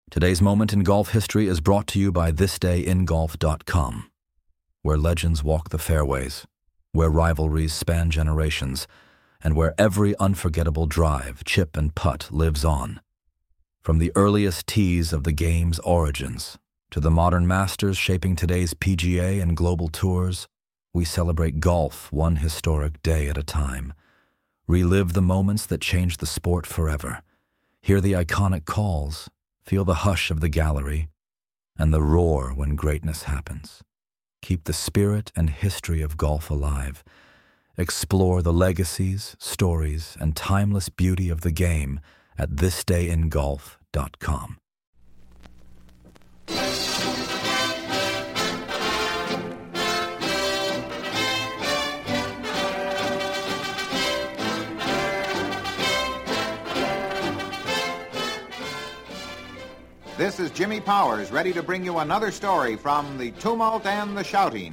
Today's moment in golf history is brought to you by thisdayingolf.com, where legends walk the fairways, where rivalries span generations, and where every unforgettable drive, chip, and putt lives on. From the earliest tees of the game's origins to the modern masters shaping today's PGA and global tours, we celebrate golf one historic day at a time. Relive the moments that changed the sport forever. Hear the iconic calls, feel the hush of the gallery, and the roar when greatness happens. Keep the spirit and history of golf alive. Explore the legacies, stories, and timeless beauty of the game at thisdayingolf.com. This is Jimmy Powers, ready to bring you another story from The Tumult and the Shouting.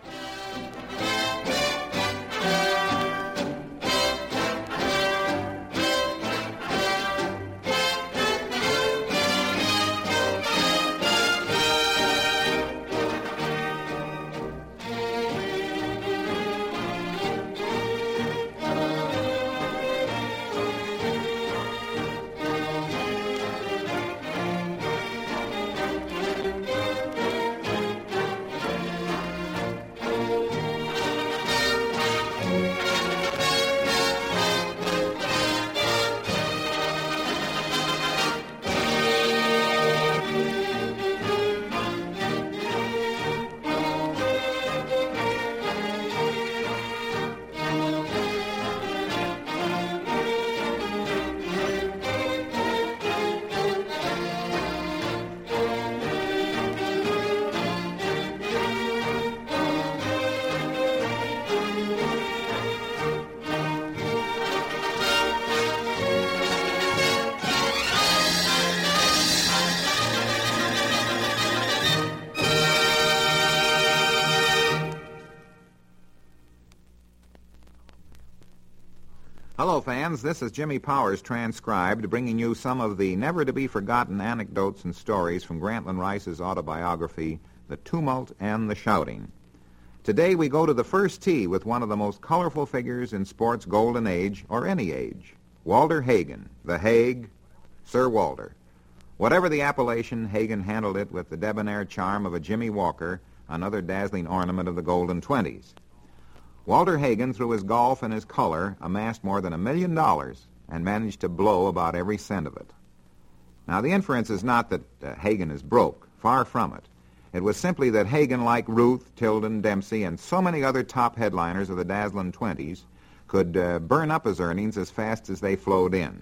Hello, fans. This is Jimmy Powers, transcribed, bringing you some of the never-to-be-forgotten anecdotes and stories from Grantland Rice's autobiography, The Tumult and the Shouting. Today we go to the first tee with one of the most colorful figures in sport's golden age, or any age, Walter Hagen, the Hague, Sir Walter. Whatever the appellation, Hagen handled it with the debonair charm of a Jimmy Walker, another dazzling ornament of the golden 20s. Walter Hagen, through his golf and his color, amassed more than $1 million and managed to blow about every cent of it. Now, the inference is not that Hagen is broke. Far from it. It was simply that Hagen, like Ruth, Tilden, Dempsey, and so many other top headliners of the dazzling 20s, could burn up his earnings as fast as they flowed in.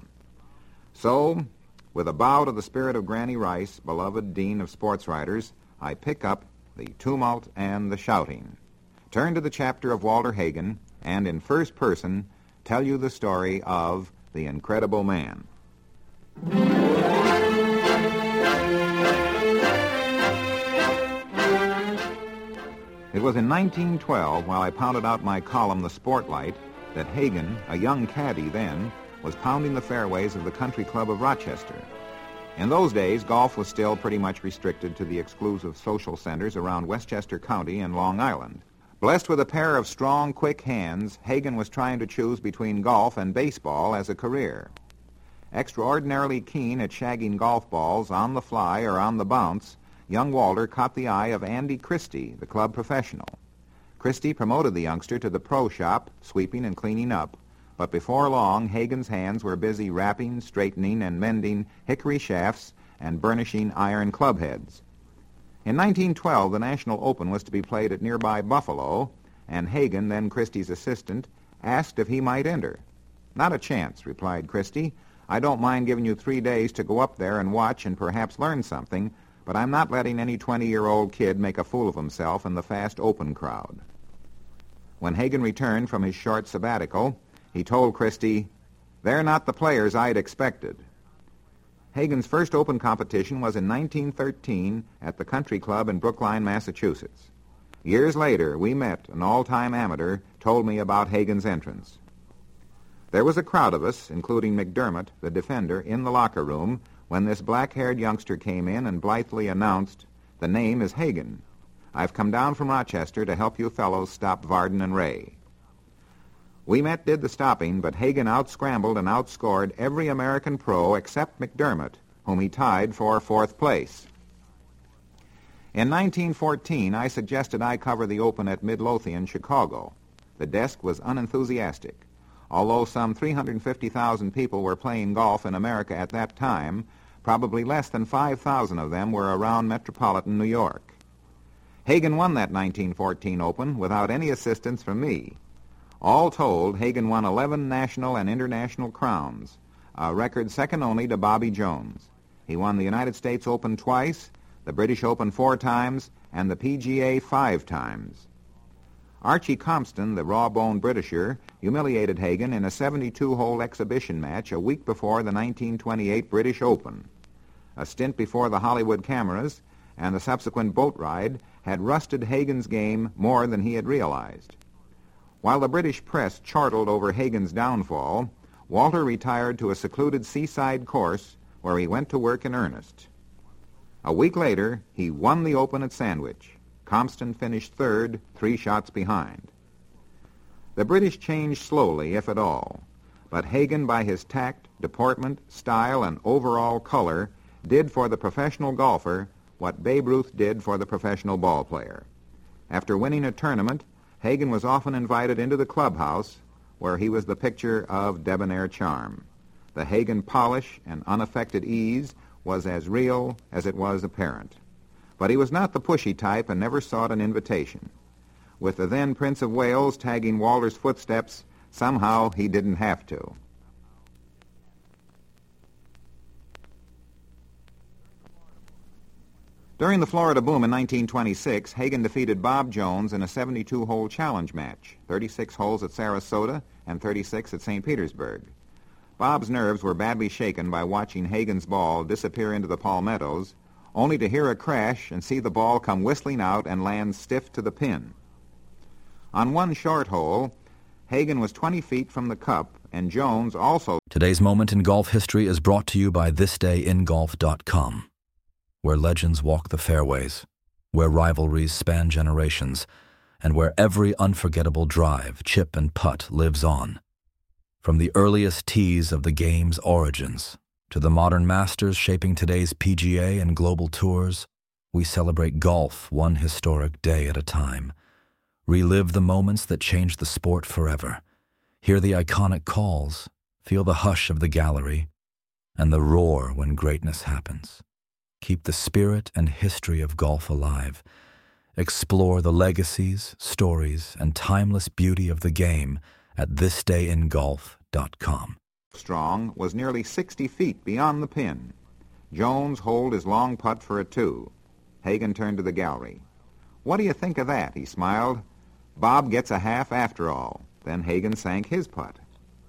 So, with a bow to the spirit of Granny Rice, beloved dean of sports writers, I pick up The Tumult and the Shouting. Turn to the chapter of Walter Hagen, and in first person, tell you the story of the Incredible Man. It was in 1912, while I pounded out my column, The Sportlight, that Hagen, a young caddy then, was pounding the fairways of the Country Club of Rochester. In those days, golf was still pretty much restricted to the exclusive social centers around Westchester County and Long Island. Blessed with a pair of strong, quick hands, Hagen was trying to choose between golf and baseball as a career. Extraordinarily keen at shagging golf balls on the fly or on the bounce, young Walter caught the eye of Andy Christie, the club professional. Christie promoted the youngster to the pro shop, sweeping and cleaning up, but before long, Hagen's hands were busy wrapping, straightening, and mending hickory shafts and burnishing iron club heads. In 1912, the National Open was to be played at nearby Buffalo, and Hagen, then Christie's assistant, asked if he might enter. "Not a chance," replied Christie. "I don't mind giving you 3 days to go up there and watch and perhaps learn something, but I'm not letting any 20-year-old kid make a fool of himself in the fast Open crowd." When Hagen returned from his short sabbatical, he told Christie, "They're not the players I'd expected." Hagen's first Open competition was in 1913 at the Country Club in Brookline, Massachusetts. Years later, we met. An all-time amateur told me about Hagen's entrance. There was a crowd of us, including McDermott, the defender, in the locker room when this black-haired youngster came in and blithely announced, "The name is Hagen. I've come down from Rochester to help you fellows stop Varden and Ray." We Met did the stopping, but Hagen out-scrambled and outscored every American pro except McDermott, whom he tied for fourth place. In 1914, I suggested I cover the Open at Midlothian, Chicago. The desk was unenthusiastic. Although some 350,000 people were playing golf in America at that time, probably less than 5,000 of them were around metropolitan New York. Hagen won that 1914 Open without any assistance from me. All told, Hagen won 11 national and international crowns, a record second only to Bobby Jones. He won the United States Open twice, the British Open 4 times, and the PGA 5 times. Archie Compston, the raw-boned Britisher, humiliated Hagen in a 72-hole exhibition match a week before the 1928 British Open. A stint before the Hollywood cameras and the subsequent boat ride had rusted Hagen's game more than he had realized. While the British press chortled over Hagen's downfall, Walter retired to a secluded seaside course where he went to work in earnest. A week later, he won the Open at Sandwich. Compston finished third, 3 shots behind. The British changed slowly, if at all, but Hagen, by his tact, deportment, style, and overall color, did for the professional golfer what Babe Ruth did for the professional ball player. After winning a tournament, Hagen was often invited into the clubhouse, where he was the picture of debonair charm. The Hagen polish and unaffected ease was as real as it was apparent. But he was not the pushy type and never sought an invitation. With the then Prince of Wales tagging Walter's footsteps, somehow he didn't have to. During the Florida boom in 1926, Hagen defeated Bob Jones in a 72-hole challenge match, 36 holes at Sarasota and 36 at St. Petersburg. Bob's nerves were badly shaken by watching Hagen's ball disappear into the palmettos, only to hear a crash and see the ball come whistling out and land stiff to the pin. On one short hole, Hagen was 20 feet from the cup, and Jones also... Today's Moment in Golf History is brought to you by thisdayingolf.com, where legends walk the fairways, where rivalries span generations, and where every unforgettable drive, chip, and putt lives on. From the earliest tees of the game's origins to the modern masters shaping today's PGA and global tours, we celebrate golf one historic day at a time. Relive the moments that changed the sport forever. Hear the iconic calls, feel the hush of the gallery, and the roar when greatness happens. Keep the spirit and history of golf alive. Explore the legacies, stories, and timeless beauty of the game at thisdayingolf.com. Strong was nearly 60 feet beyond the pin. Jones holed his long putt for a 2. Hagen turned to the gallery. "What do you think of that?" he smiled. "Bob gets a half after all." Then Hagen sank his putt.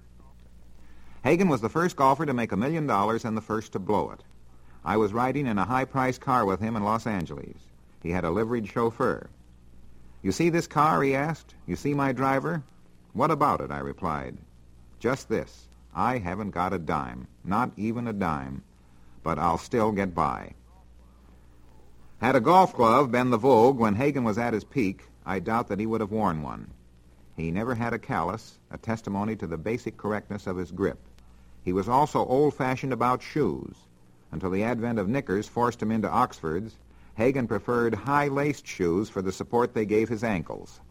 Hagen was the first golfer to make $1 million and the first to blow it. I was riding in a high-priced car with him in Los Angeles. He had a liveried chauffeur. "You see this car?" he asked. "You see my driver?" "What about it?" I replied. "Just this. I haven't got a dime, not even a dime, but I'll still get by." Had a golf glove been the vogue when Hagen was at his peak, I doubt that he would have worn one. He never had a callus, a testimony to the basic correctness of his grip. He was also old-fashioned about shoes. Until the advent of knickers forced him into Oxfords, Hagen preferred high-laced shoes for the support they gave his ankles.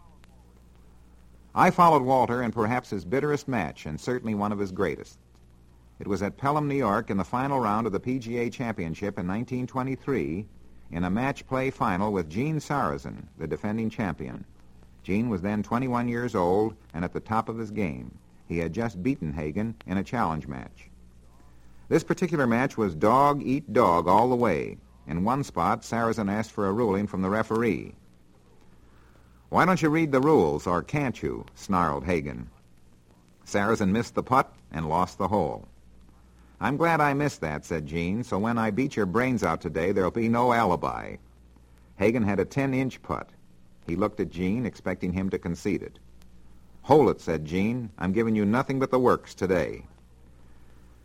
I followed Walter in perhaps his bitterest match, and certainly one of his greatest. It was at Pelham, New York, in the final round of the PGA Championship in 1923, in a match-play final with Gene Sarazen, the defending champion. Gene was then 21 years old and at the top of his game. He had just beaten Hagen in a challenge match. This particular match was dog-eat-dog all the way. In one spot, Sarazen asked for a ruling from the referee. "Why don't you read the rules, or can't you?" snarled Hagen. Sarazen missed the putt and lost the hole. "I'm glad I missed that," said Gene, "so when I beat your brains out today, there'll be no alibi." Hagen had a 10-inch putt. He looked at Gene, expecting him to concede it. "Hold it," said Gene. "I'm giving you nothing but the works today."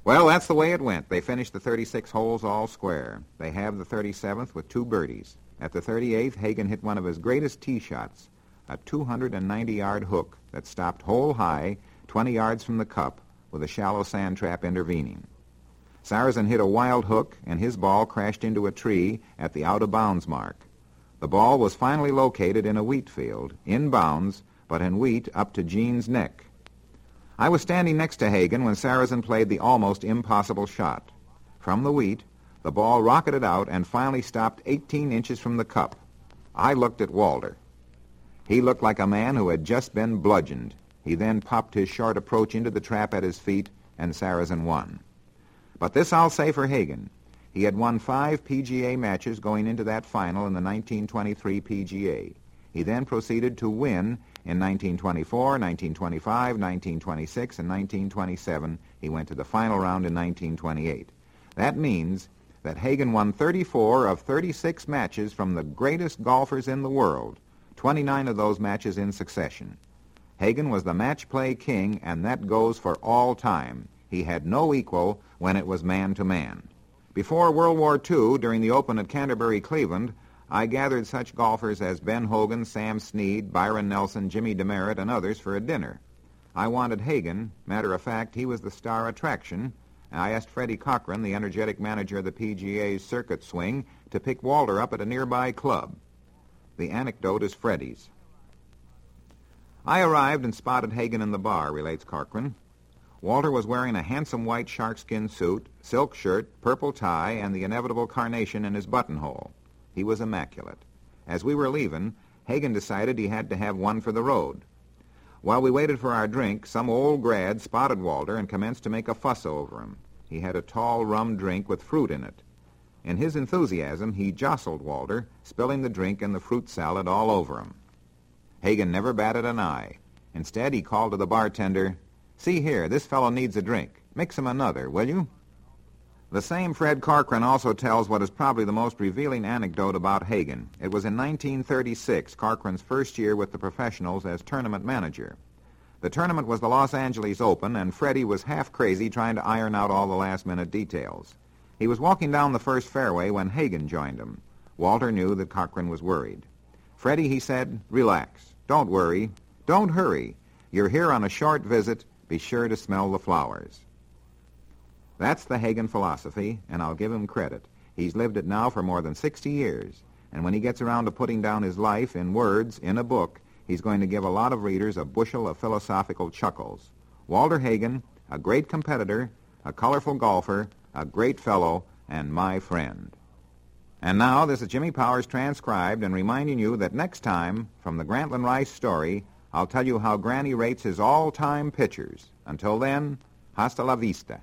Well, that's the way it went. They finished the 36 holes all square. They halved the 37th with 2 birdies. At the 38th, Hagen hit one of his greatest tee shots, a 290-yard hook that stopped hole high, 20 yards from the cup, with a shallow sand trap intervening. Sarazen hit a wild hook, and his ball crashed into a tree at the out-of-bounds mark. The ball was finally located in a wheat field, in bounds, but in wheat up to Gene's neck. I was standing next to Hagen when Sarazen played the almost impossible shot. From the wheat, the ball rocketed out and finally stopped 18 inches from the cup. I looked at Walter. He looked like a man who had just been bludgeoned. He then popped his short approach into the trap at his feet, and Sarazen won. But this I'll say for Hagen. He had won 5 PGA matches going into that final in the 1923 PGA. He then proceeded to win in 1924, 1925, 1926, and 1927. He went to the final round in 1928. That means that Hagen won 34 of 36 matches from the greatest golfers in the world, 29 of those matches in succession. Hagen was the match play king, and that goes for all time. He had no equal when it was man-to-man. Before World War II, during the Open at Canterbury, Cleveland, I gathered such golfers as Ben Hogan, Sam Snead, Byron Nelson, Jimmy DeMeritt, and others for a dinner. I wanted Hagen. Matter of fact, he was the star attraction. I asked Freddie Cochran, the energetic manager of the PGA's circuit swing, to pick Walter up at a nearby club. The anecdote is Freddie's. I arrived and spotted Hagen in the bar, relates Cochran. Walter was wearing a handsome white sharkskin suit, silk shirt, purple tie, and the inevitable carnation in his buttonhole. He was immaculate. As we were leaving, Hagen decided he had to have one for the road. While we waited for our drink, some old grad spotted Walter and commenced to make a fuss over him. He had a tall rum drink with fruit in it. In his enthusiasm, he jostled Walter, spilling the drink and the fruit salad all over him. Hagen never batted an eye. Instead, he called to the bartender, "See here, this fellow needs a drink. Mix him another, will you?" The same Fred Cochran also tells what is probably the most revealing anecdote about Hagen. It was in 1936, Cochran's first year with the professionals as tournament manager. The tournament was the Los Angeles Open, and Freddie was half crazy trying to iron out all the last-minute details. He was walking down the first fairway when Hagen joined him. Walter knew that Cochran was worried. "Freddie," he said, "relax. Don't worry. Don't hurry. You're here on a short visit. Be sure to smell the flowers." That's the Hagen philosophy, and I'll give him credit. He's lived it now for more than 60 years, and when he gets around to putting down his life in words, in a book, he's going to give a lot of readers a bushel of philosophical chuckles. Walter Hagen, a great competitor, a colorful golfer, a great fellow, and my friend. And now, this is Jimmy Powers transcribed and reminding you that next time, from the Grantland Rice story, I'll tell you how Granny rates his all-time pitchers. Until then, hasta la vista.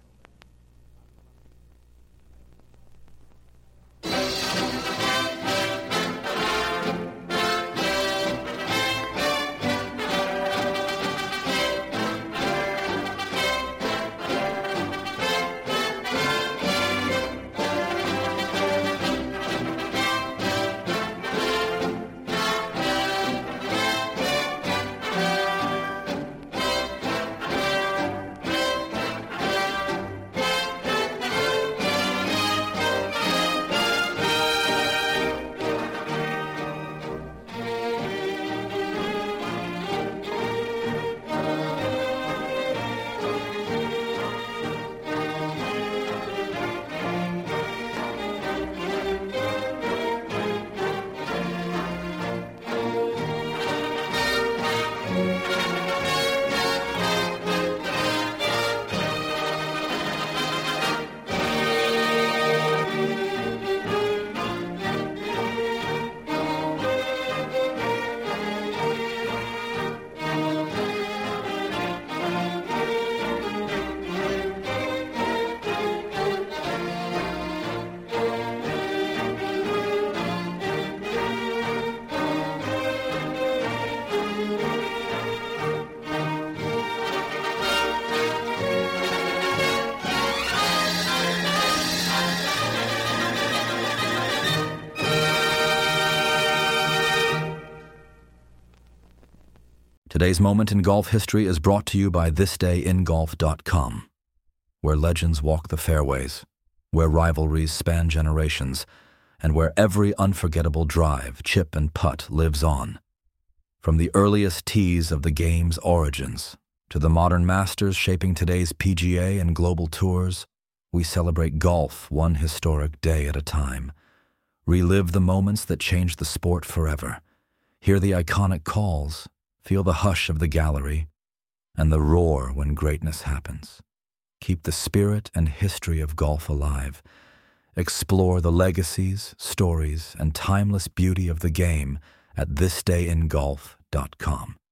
Today's Moment in Golf History is brought to you by thisdayingolf.com, where legends walk the fairways, where rivalries span generations, and where every unforgettable drive, chip, and putt lives on. From the earliest tees of the game's origins to the modern masters shaping today's PGA and global tours, we celebrate golf one historic day at a time. Relive the moments that changed the sport forever. Hear the iconic calls, feel the hush of the gallery, and the roar when greatness happens. Keep the spirit and history of golf alive. Explore the legacies, stories, and timeless beauty of the game at thisdayingolf.com.